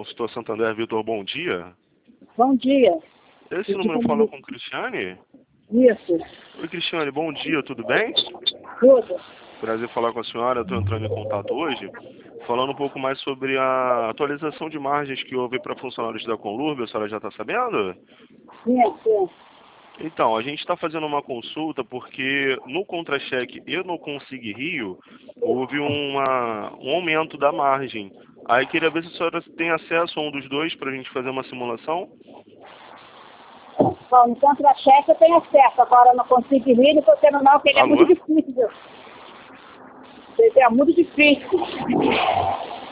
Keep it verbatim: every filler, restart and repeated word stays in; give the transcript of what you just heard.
consultor Santander, Vitor, bom dia. Bom dia. Esse número fala com Cristiane? Isso. Oi, Cristiane, bom dia, tudo bem? Tudo. Prazer falar com a senhora, eu estou entrando em contato hoje, falando um pouco mais sobre a atualização de margens que houve para funcionários da Conlurb, a senhora já está sabendo? Sim, sim. Então, a gente está fazendo uma consulta porque no contra-cheque e no Consigue Rio houve uma, um aumento da margem. Aí queria ver se a senhora tem acesso a um dos dois para a gente fazer uma simulação. Bom, no contra-cheque eu tenho acesso, agora eu não consigo ir, não estou tendo não, porque ele é Alô? muito difícil. Ele é muito difícil.